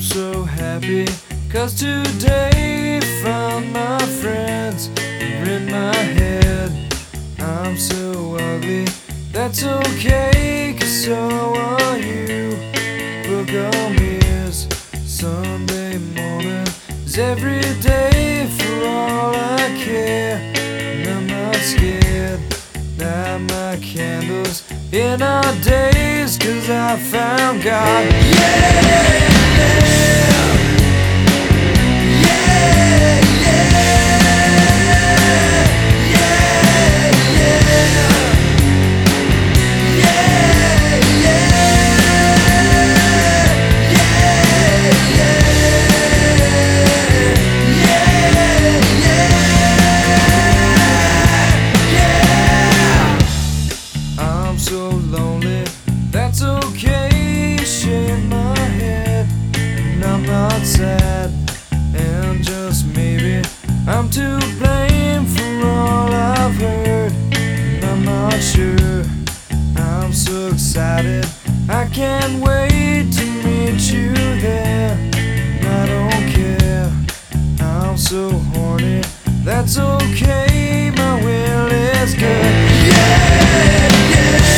so happy, 'cause today found my friends are in my head. I'm so ugly, that's okay, 'cause so are you. Book on me is Sunday morning is every day for all I care. And I'm not scared, light my candles in our days, 'cause I found God. Yeah! So lonely, that's okay, shake my head, and I'm not sad, and just maybe I'm to blame for all I've heard, and I'm not sure. I'm so excited, I can't wait to meet you there, and I don't care, I'm so horny, that's okay, my will is good. Yeah, yeah.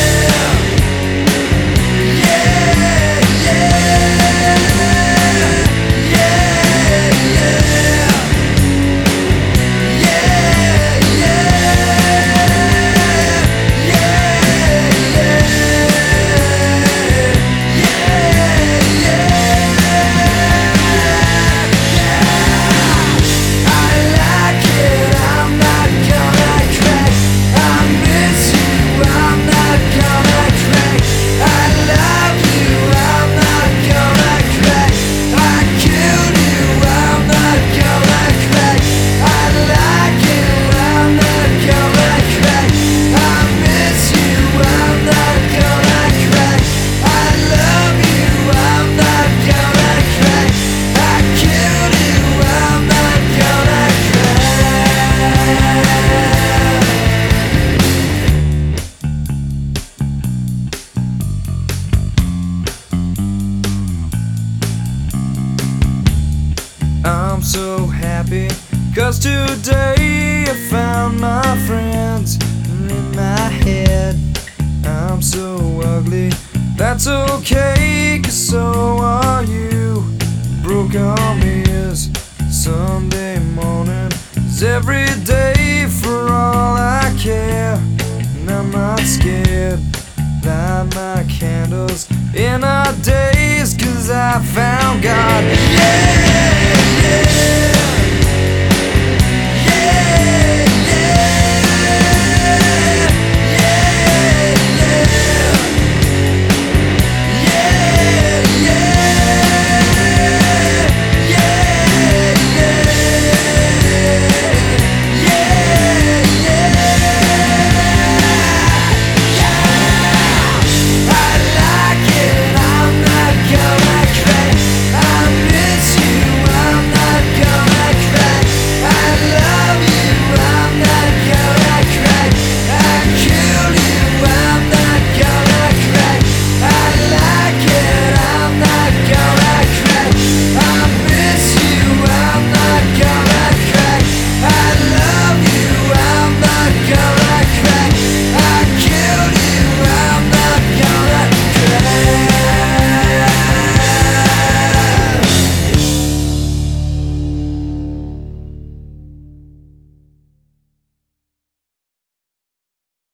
I'm so happy, 'cause today I found